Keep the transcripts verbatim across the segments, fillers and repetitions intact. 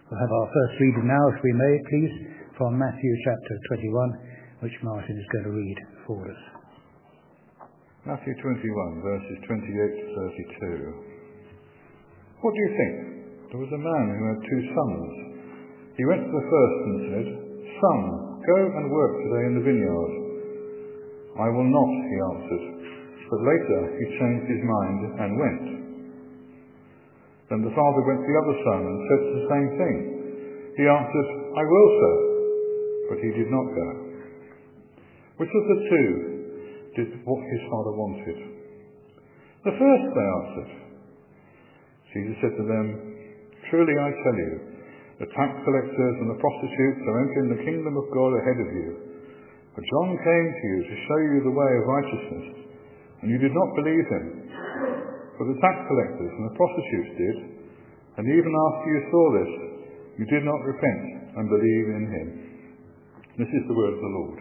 We'll have our first reading now, if we may, please, from Matthew chapter twenty-one, which Martin is going to read for us. Matthew twenty-one, verses twenty-eight to thirty-two. What do you think? There was a man who had two sons. He went to the first and said, "Son, go and work today in the vineyard." "I will not," he answered. But later he changed his mind and went. Then the father went to the other son and said the same thing. He answered, "I will, sir." But he did not go. Which of the two did what his father wanted? "The first," they answered. Jesus said to them, "Truly I tell you, the tax collectors and the prostitutes are entering the kingdom of God ahead of you. For John came to you to show you the way of righteousness, and you did not believe him. But the tax collectors and the prostitutes did, and even after you saw this, you did not repent and believe in him." This is the word of the Lord.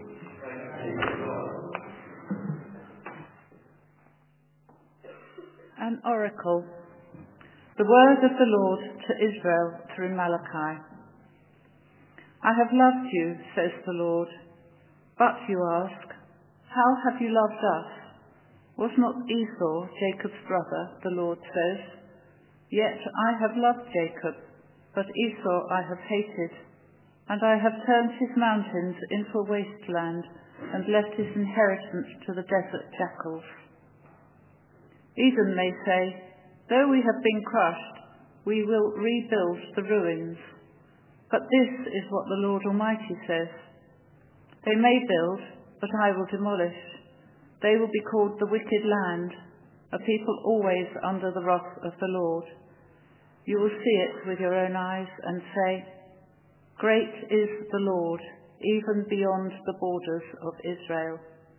An oracle. The word of the Lord to Israel through Malachi. "I have loved you," says the Lord. "But you ask, how have you loved us? Was not Esau Jacob's brother?" the Lord says. "Yet I have loved Jacob, but Esau I have hated, and I have turned his mountains into a wasteland and left his inheritance to the desert jackals." Edom may say, "Though we have been crushed, we will rebuild the ruins." But this is what the Lord Almighty says: "They may build, but I will demolish. They will be called the wicked land, a people always under the wrath of the Lord. You will see it with your own eyes and say, 'Great is the Lord, even beyond the borders of Israel.'"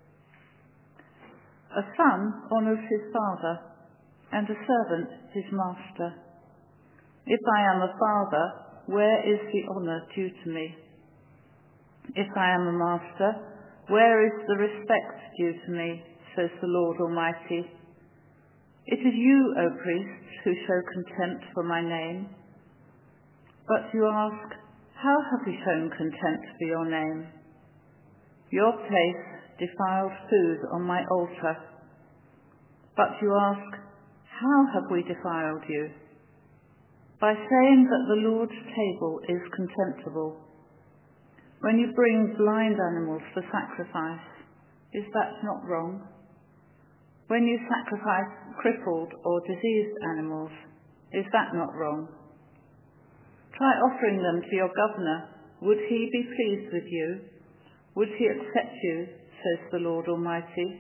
"A son honours his father, and a servant his master. If I am a father, where is the honour due to me? If I am a master, where is the respect due to me, says the Lord Almighty? It is you, O priests, who show contempt for my name. But you ask, how have we shown contempt for your name? Your place defiled food on my altar. But you ask, how have we defiled you? By saying that the Lord's table is contemptible. When you bring blind animals for sacrifice, is that not wrong? When you sacrifice crippled or diseased animals, is that not wrong? Try offering them to your governor. Would he be pleased with you? Would he accept you, says the Lord Almighty?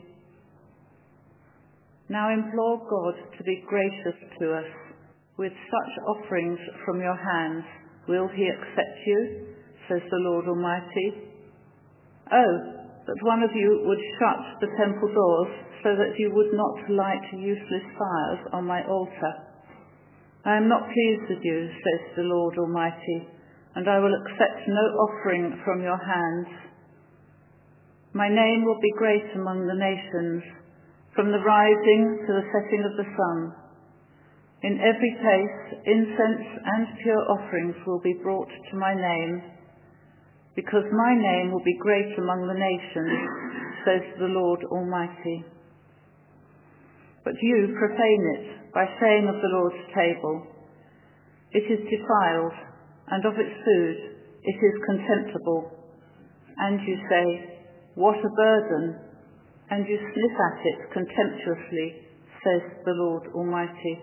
Now implore God to be gracious to us. With such offerings from your hands, will he accept you, says the Lord Almighty? Oh, that one of you would shut the temple doors so that you would not light useless fires on my altar. I am not pleased with you, says the Lord Almighty, and I will accept no offering from your hands. My name will be great among the nations, from the rising to the setting of the sun. In every place, incense and pure offerings will be brought to my name, because my name will be great among the nations, says the Lord Almighty. But you profane it by saying of the Lord's table, it is defiled, and of its food it is contemptible. And you say, what a burden, and you sniff at it contemptuously, says the Lord Almighty.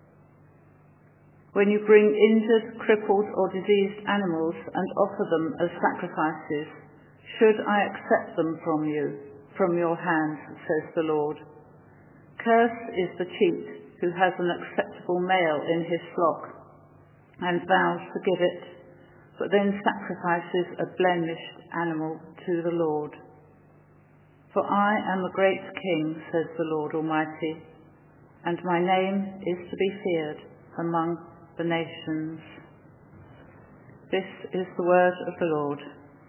When you bring injured, crippled, or diseased animals and offer them as sacrifices, should I accept them from you, from your hands, says the Lord? Cursed is the cheat who has an acceptable male in his flock, and vows to give it, but then sacrifices a blemished animal to the Lord. For I am a great king, says the Lord Almighty, and my name is to be feared among the nations. This is the word of the Lord.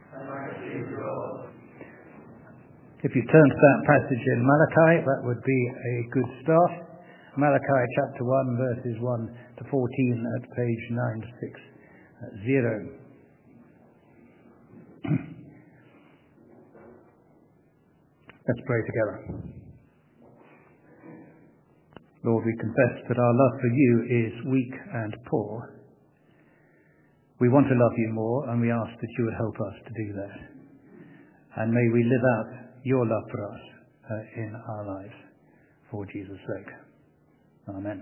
If you turn to that passage in Malachi, that would be a good start. Malachi chapter one, verses one to fourteen at page nine six zero. Let's pray together. Lord, we confess that our love for you is weak and poor. We want to love you more, and we ask that you would help us to do that. And may we live out your love for us uh, in our lives, for Jesus' sake. Amen.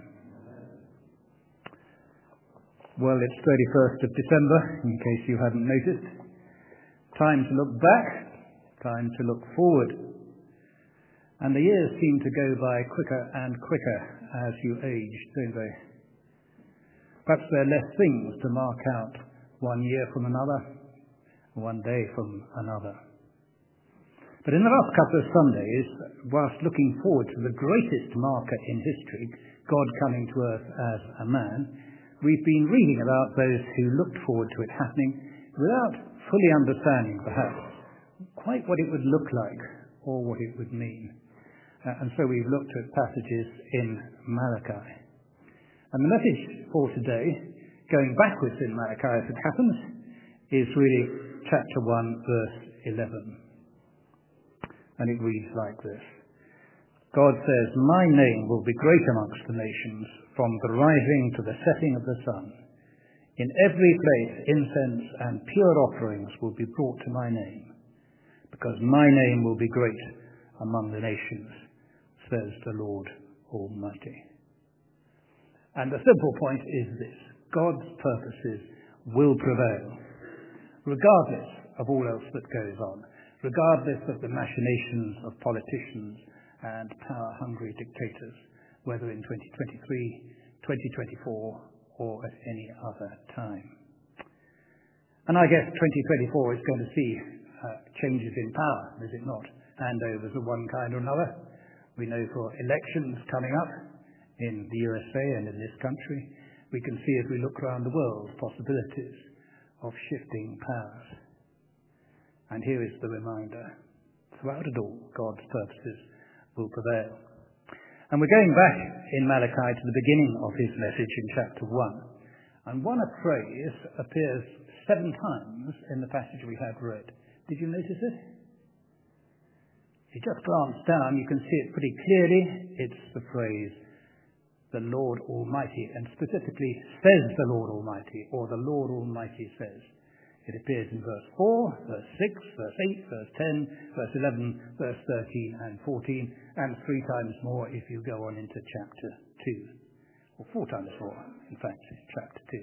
Well, it's thirty-first of December, in case you hadn't noticed. Time to look back, time to look forward. And the years seem to go by quicker and quicker as you age, don't they? Perhaps there are less things to mark out one year from another, one day from another. But in the last couple of Sundays, whilst looking forward to the greatest marker in history, God coming to earth as a man, we've been reading about those who looked forward to it happening without fully understanding, perhaps, quite what it would look like or what it would mean. Uh, and so we've looked at passages in Malachi. And the message for today, going backwards in Malachi as it happens, is really chapter one, verse eleven. And it reads like this. God says, "My name will be great amongst the nations, from the rising to the setting of the sun. In every place incense and pure offerings will be brought to my name, because my name will be great among the nations, says the Lord Almighty." And the simple point is this: God's purposes will prevail, regardless of all else that goes on, regardless of the machinations of politicians and power-hungry dictators, whether in twenty twenty-three, twenty twenty-four, or at any other time. And I guess twenty twenty-four is going to see uh, changes in power, is it not? Handovers of one kind or another. We know for elections coming up in the U S A and in this country, we can see as we look around the world possibilities of shifting powers. And here is the reminder: throughout it all, God's purposes will prevail. And we're going back in Malachi to the beginning of his message in chapter one. And one phrase appears seven times in the passage we had read. Did you notice it? If you just glance down, you can see it pretty clearly. It's the phrase, "the Lord Almighty," and specifically, "says the Lord Almighty," or "the Lord Almighty says." It appears in verse four, verse six, verse eight, verse ten, verse eleven, verse thirteen and fourteen, and three times more if you go on into chapter two. Or four times more, in fact, chapter two.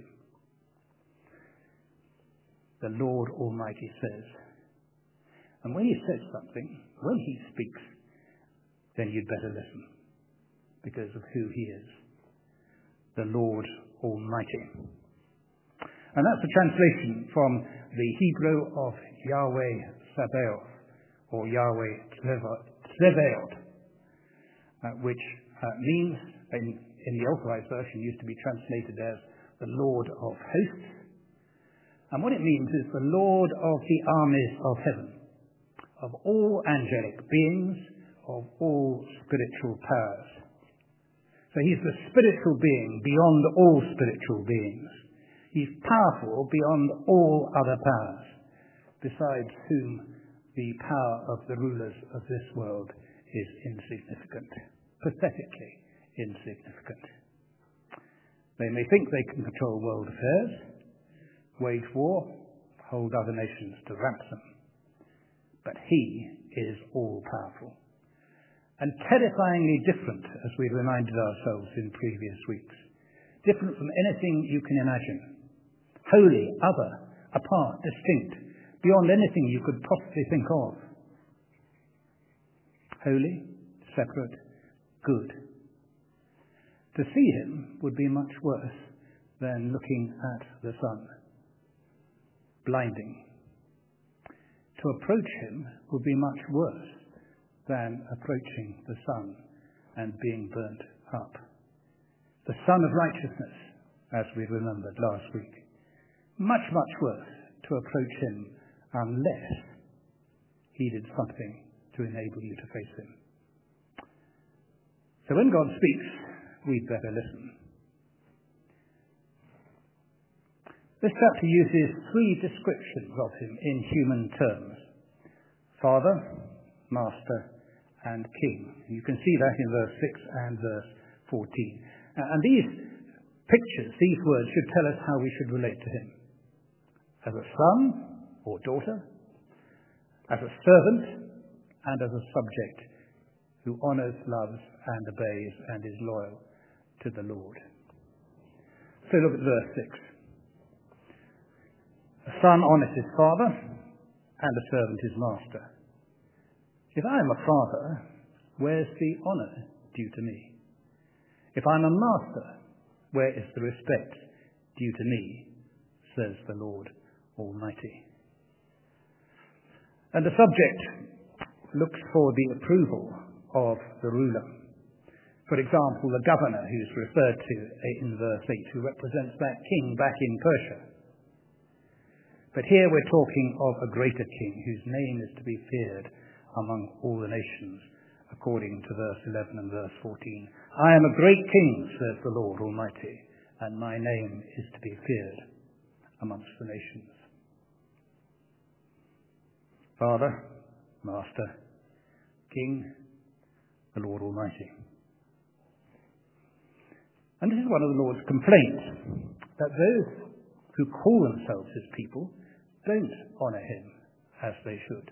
The Lord Almighty says. And when he says something, when he speaks, then you'd better listen, because of who he is. The Lord Almighty. And that's a translation from the Hebrew of Yahweh Sabaoth, or Yahweh Tzevaot, uh, which uh, means, in, in the Authorized Version, used to be translated as the Lord of Hosts. And what it means is the Lord of the armies of heaven, of all angelic beings, of all spiritual powers. So he's the spiritual being beyond all spiritual beings. He's powerful beyond all other powers, besides whom the power of the rulers of this world is insignificant, pathetically insignificant. They may think they can control world affairs, wage war, hold other nations to ransom, but he is all-powerful. And terrifyingly different, as we reminded ourselves in previous weeks. Different from anything you can imagine. Holy, other, apart, distinct, beyond anything you could possibly think of. Holy, separate, good. To see him would be much worse than looking at the sun. Blinding. To approach him would be much worse than approaching the sun and being burnt up. The Son of Righteousness, as we remembered last week. Much, much worse to approach him unless he did something to enable you to face him. So when God speaks, we'd better listen. This chapter uses three descriptions of him in human terms: Father, Master, and King. You can see that in verse six and verse fourteen. And these pictures, these words, should tell us how we should relate to him. As a son or daughter, as a servant, and as a subject who honours, loves, and obeys, and is loyal to the Lord. So look at verse six. A son honours his father, and a servant his master. If I am a father, where's the honour due to me? If I'm a master, where is the respect due to me, says the Lord Almighty. And the subject looks for the approval of the ruler. For example, the governor who's referred to in verse eight, who represents that king back in Persia. But here we're talking of a greater king whose name is to be feared among all the nations, according to verse eleven and verse fourteen. I am a great king, says the Lord Almighty, and my name is to be feared amongst the nations. Father, Master, King, the Lord Almighty. And this is one of the Lord's complaints, that those who call themselves his people don't honour him as they should.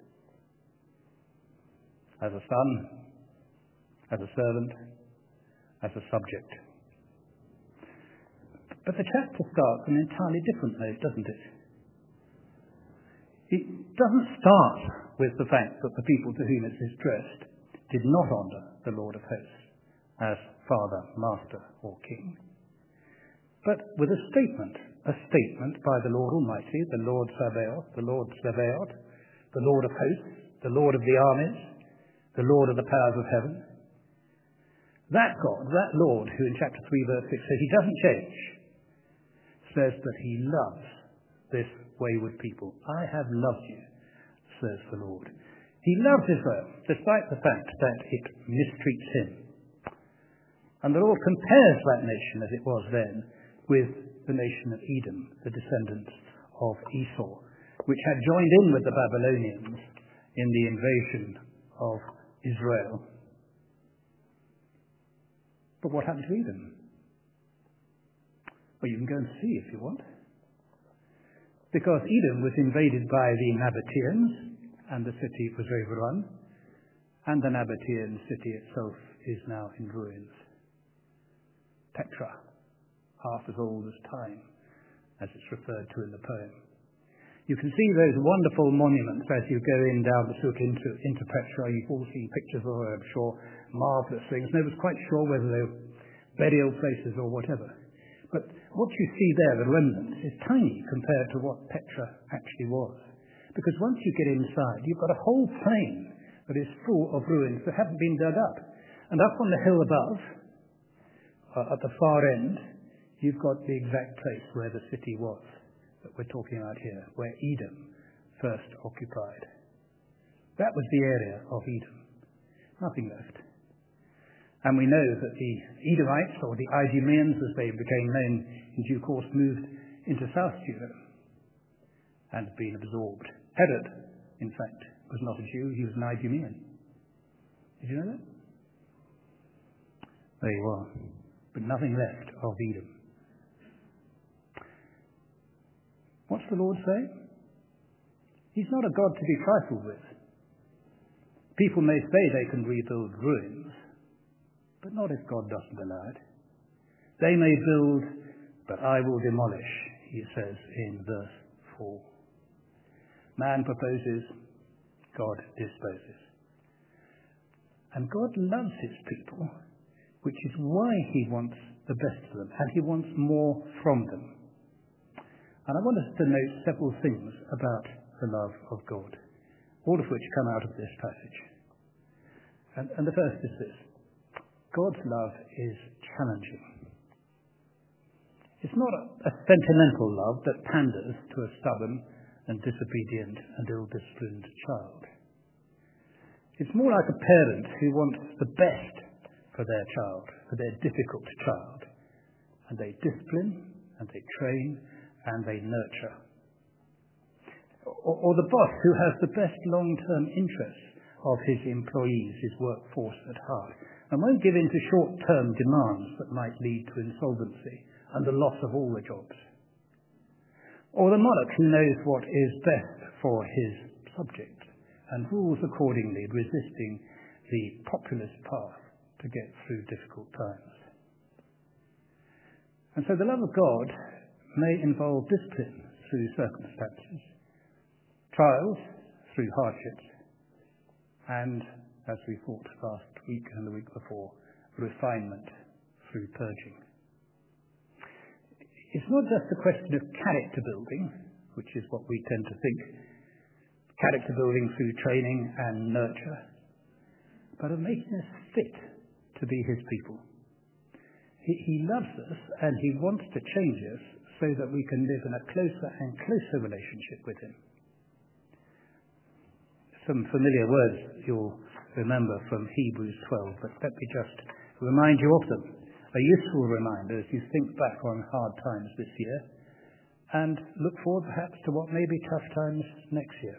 As a son, as a servant, as a subject. But the chapter starts on an entirely different note, doesn't it? It doesn't start with the fact that the people to whom it is addressed did not honour the Lord of hosts as Father, Master, or King, but with a statement, a statement by the Lord Almighty, the Lord Sabaoth, the Lord Sabaoth, the Lord of hosts, the Lord of the armies, the Lord of the powers of heaven. That God, that Lord, who in chapter three verse six says he doesn't change, says that he loves this wayward people. I have loved you, says the Lord. He loves Israel, despite the fact that it mistreats him. And the Lord compares that nation, as it was then, with the nation of Edom, the descendants of Esau, which had joined in with the Babylonians in the invasion of Israel. But what happened to Edom? Well, you can go and see if you want. Because Edom was invaded by the Nabateans, and the city was overrun, and the Nabatean city itself is now in ruins. Petra, half as old as time, as it's referred to in the poem. You can see those wonderful monuments as you go in down the Suk into, into Petra. You've all seen pictures of it, I'm sure, marvellous things. Nobody was quite sure whether they were burial places or whatever. But what you see there, the remnants, is tiny compared to what Petra actually was. Because once you get inside, you've got a whole plain that is full of ruins that haven't been dug up. And up on the hill above, uh, at the far end, you've got the exact place where the city was that we're talking about here, where Edom first occupied. That was the area of Edom. Nothing left. And we know that the Edomites, or the Idumeans as they became known in due course, moved into South Judah and been absorbed. Herod, in fact, was not a Jew, he was an Idumean. Did you know that? There you are. But nothing left of Edom. What's the Lord say? He's not a God to be trifled with. People may say they can rebuild ruins, but not if God doesn't allow it. They may build, but I will demolish, he says in verse four. Man proposes, God disposes. And God loves his people, which is why he wants the best for them, and he wants more from them. And I want us to note several things about the love of God, all of which come out of this passage. And, and the first is this: God's love is challenging. It's not a, a sentimental love that panders to a stubborn and disobedient and ill-disciplined child. It's more like a parent who wants the best for their child, for their difficult child. And they discipline, and they train, and they nurture. Or, or the boss who has the best long-term interests of his employees, his workforce at heart, and won't give in to short-term demands that might lead to insolvency and the loss of all the jobs. Or the monarch who knows what is best for his subject and rules accordingly, resisting the populist path to get through difficult times. And so the love of God may involve discipline through circumstances, trials through hardships, and, as we thought last week and the week before, refinement through purging. It's not just a question of character building, which is what we tend to think, character building through training and nurture, but of making us fit to be his people. He, he loves us and he wants to change us so that we can live in a closer and closer relationship with him. Some familiar words you'll remember from Hebrews twelve, but let me just remind you of them. A useful reminder as you think back on hard times this year and look forward perhaps to what may be tough times next year.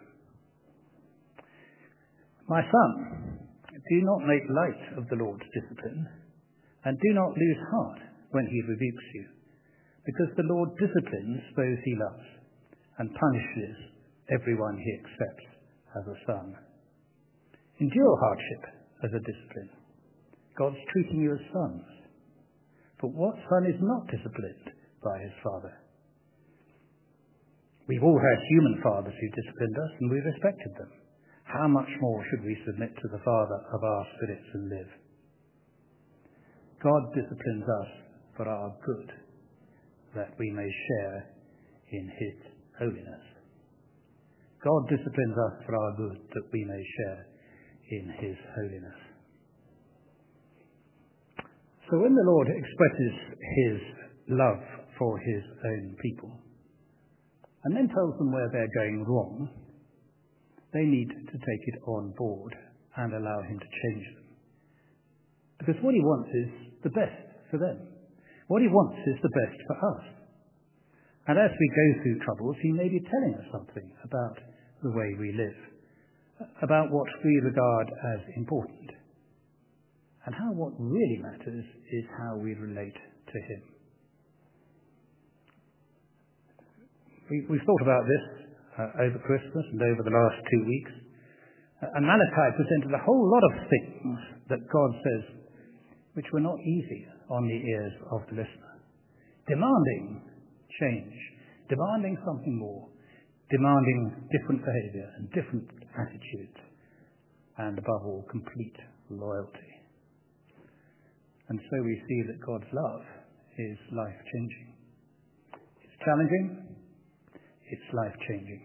My son, do not make light of the Lord's discipline, and do not lose heart when he rebukes you, because the Lord disciplines those he loves and punishes everyone he accepts as a son. Endure hardship as a discipline. God's treating you as sons. But what son is not disciplined by his father? We've all had human fathers who disciplined us, and we respected them. How much more should we submit to the Father of our spirits and live? God disciplines us for our good, that we may share in his holiness. God disciplines us for our good, that we may share in his holiness. So when the Lord expresses his love for his own people, and then tells them where they're going wrong, they need to take it on board and allow him to change them. Because what he wants is the best for them. What he wants is the best for us. And as we go through troubles, he may be telling us something about the way we live, about what we regard as important, and how what really matters is how we relate to him. We, we've thought about this uh, over Christmas and over the last two weeks. Uh, and Malachi presented a whole lot of things that God says which were not easy on the ears of the listener. Demanding change, demanding something more, demanding different behavior and different attitudes, and above all, complete loyalty. And so we see that God's love is life-changing. It's challenging, it's life-changing.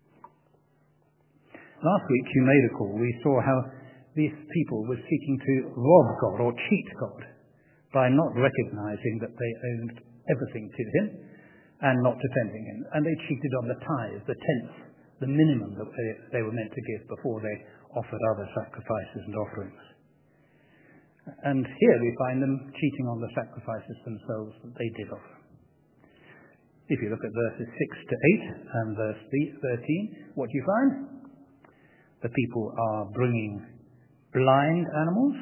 Last week, you may recall, we saw how these people were seeking to rob God or cheat God by not recognizing that they owned everything to him and not defending him. And they cheated on the tithe, the tenth, the minimum that they, they were meant to give before they offered other sacrifices and offerings. And here we find them cheating on the sacrifices themselves that they did offer. If you look at verses six to eight and verse thirteen, what do you find? The people are bringing blind animals.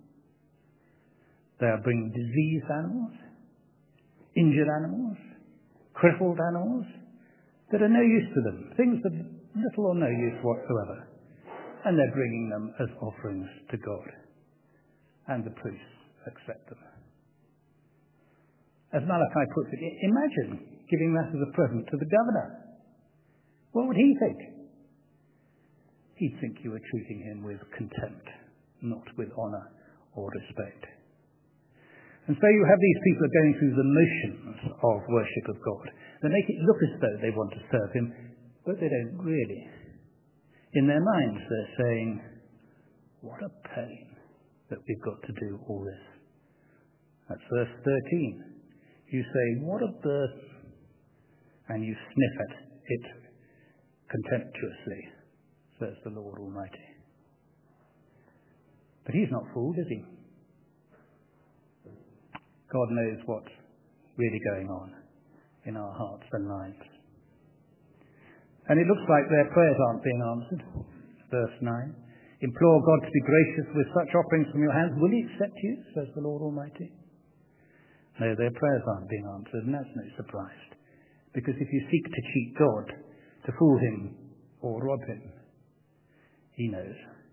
They are bringing diseased animals, injured animals, crippled animals that are no use to them, things of little or no use whatsoever. And they're bringing them as offerings to God. And the priests accept them. As Malachi puts it, imagine giving that as a present to the governor. What would he think? He'd think you were treating him with contempt, not with honour or respect. And so you have these people going through the motions of worship of God. They make it look as though they want to serve him, but they don't really. In their minds they're saying, what a pain that we've got to do all this. That's verse thirteen. You say, what a burden, and you sniff at it contemptuously, says the Lord Almighty. But he's not fooled, is he? God knows what's really going on in our hearts and lives. And it looks like their prayers aren't being answered. Verse nine. Implore God to be gracious with such offerings from your hands. Will he accept you, says the Lord Almighty? No, their prayers aren't being answered, and that's no surprise. Because if you seek to cheat God, to fool him or rob him, he knows.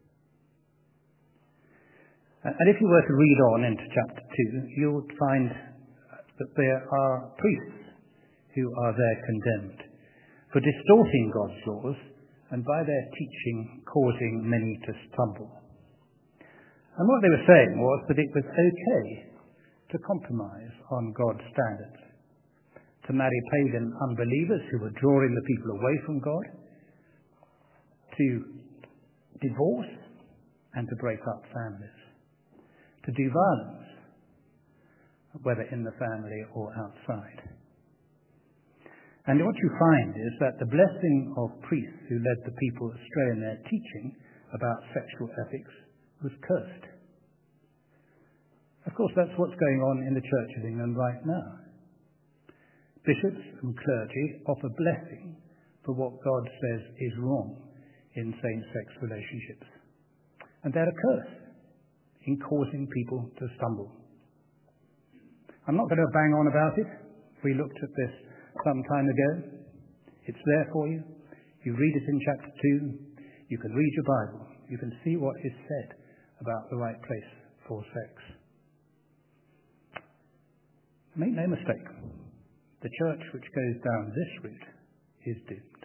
And if you were to read on into chapter two, you would find that there are priests who are there condemned for distorting God's laws and by their teaching causing many to stumble. And what they were saying was that it was okay to compromise on God's standards, to marry pagan unbelievers who were drawing the people away from God, to divorce and to break up families, to do violence, whether in the family or outside. And what you find is that the blessing of priests who led the people astray in their teaching about sexual ethics was cursed. Of course, that's what's going on in the Church of England right now. Bishops and clergy offer blessing for what God says is wrong in same-sex relationships. And they're a curse in causing people to stumble. I'm not going to bang on about it. We looked at this some time ago. It's there for you. You read it in chapter two. You can read your Bible. You can see what is said about the right place for sex. Make no mistake, the church which goes down this route is doomed.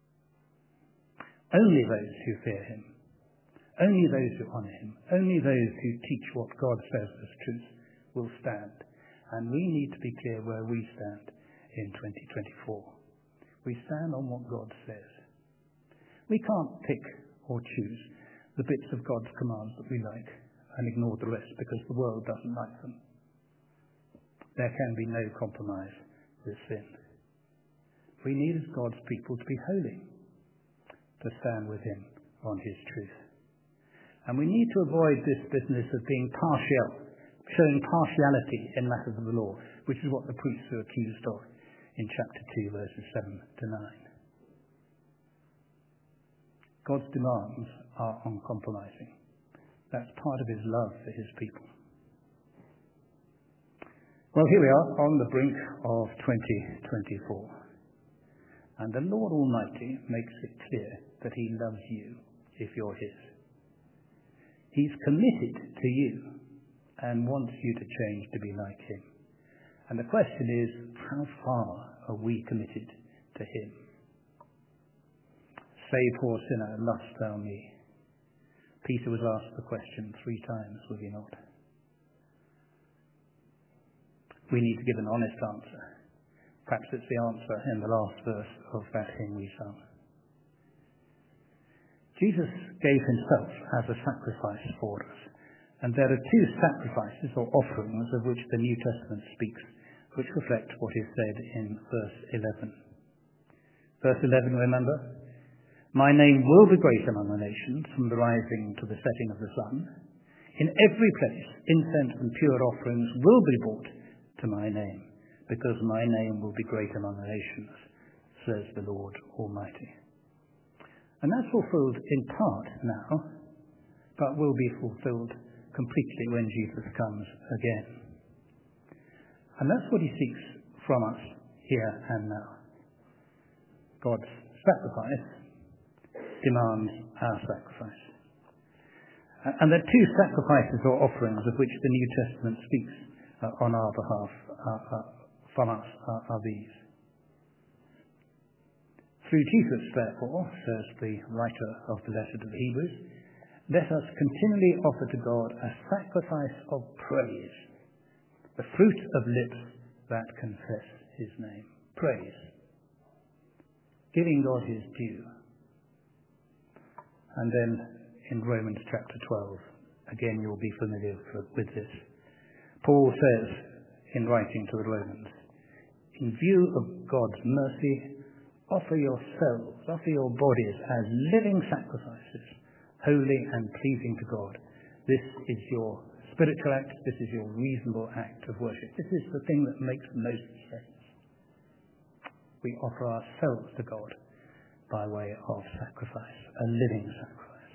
Only those who fear him, only those who honour him, only those who teach what God says as truth will stand. And we need to be clear where we stand in twenty twenty-four. We stand on what God says. We can't pick or choose the bits of God's commands that we like and ignore the rest because the world doesn't like them. There can be no compromise with sin. We need as God's people to be holy, to stand with him on his truth. And we need to avoid this business of being partial, showing partiality in matters of the law, which is what the priests are accused of in chapter two, verses seven to nine. God's demands are uncompromising. That's part of his love for his people. Well, here we are on the brink of twenty twenty-four. And the Lord Almighty makes it clear that he loves you if you're his. He's committed to you and wants you to change to be like him. And the question is, how far are we committed to him? Say, poor sinner, lovest thou me? Peter was asked the question three times, was he not? We need to give an honest answer. Perhaps it's the answer in the last verse of that hymn we sung. Jesus gave himself as a sacrifice for us. And there are two sacrifices or offerings of which the New Testament speaks, which reflect what is said in verse eleven. Verse eleven, remember? My name will be great among the nations, from the rising to the setting of the sun. In every place, incense and pure offerings will be brought to my name, because my name will be great among the nations, says the Lord Almighty. And that's fulfilled in part now, but will be fulfilled completely when Jesus comes again. And that's what he seeks from us here and now. God's sacrifice demands our sacrifice. And there are two sacrifices or offerings of which the New Testament speaks uh, on our behalf uh, uh, from us uh, are these. Through Jesus, therefore, says the writer of the letter to the Hebrews, let us continually offer to God a sacrifice of praise, the fruit of lips that confess his name. Praise. Giving God his due. And then in Romans chapter twelve, again you'll be familiar with this. Paul says in writing to the Romans, in view of God's mercy, offer yourselves, offer your bodies as living sacrifices, holy and pleasing to God. This is your spiritual act. This is your reasonable act of worship. This is the thing that makes most sense. we offer ourselves to God by way of sacrifice, a living sacrifice.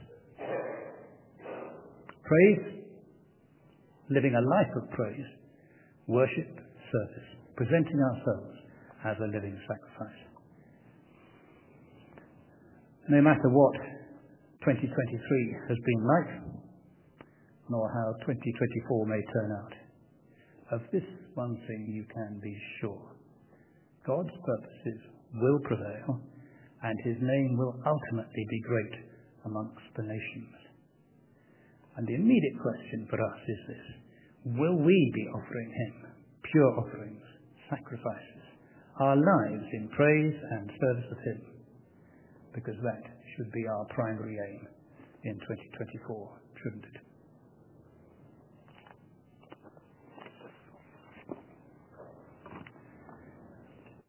Praise, living a life of praise, worship, service, presenting ourselves as a living sacrifice. No matter what twenty twenty-three has been like, nor how twenty twenty-four may turn out, of this one thing you can be sure. God's purposes will prevail, and his name will ultimately be great amongst the nations. And the immediate question for us is this: will we be offering him pure offerings, sacrifices, our lives in praise and service of him? Because that should be our primary aim in twenty twenty-four, shouldn't it?